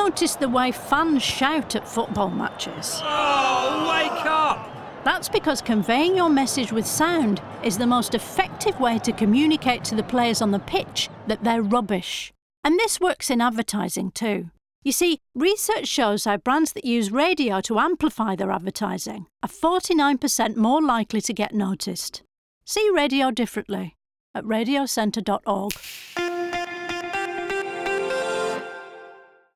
noticed the way fans shout at football matches? Oh, wake up! That's because conveying your message with sound is the most effective way to communicate to the players on the pitch that they're rubbish. And this works in advertising too. You see, research shows how brands that use radio to amplify their advertising are 49% more likely to get noticed. See radio differently at radiocentre.org.